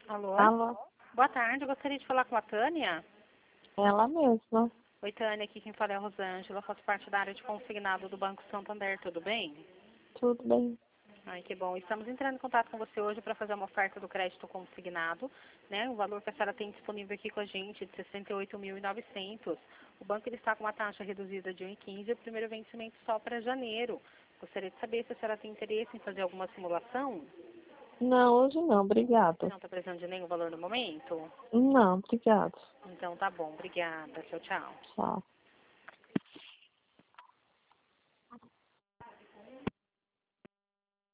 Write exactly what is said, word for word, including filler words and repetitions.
Alô? Alô? Boa tarde, eu gostaria de falar com a Tânia. Ela mesma. Oi, Tânia, aqui quem fala é a Rosângela, faço parte da área de consignado do Banco Santander, tudo bem? Tudo bem? Ai, que bom. Estamos entrando em contato com você hoje para fazer uma oferta do crédito consignado, né? O valor que a senhora tem disponível aqui com a gente é de sessenta e oito mil e novecentos. O banco ele está com uma taxa reduzida de um vírgula quinze e o primeiro vencimento só para janeiro. Gostaria de saber se a senhora tem interesse em fazer alguma simulação. Não, hoje não, obrigada. Não está precisando de nenhum valor no momento? Não, obrigada. Então tá bom, obrigada. Tchau, tchau. Tchau.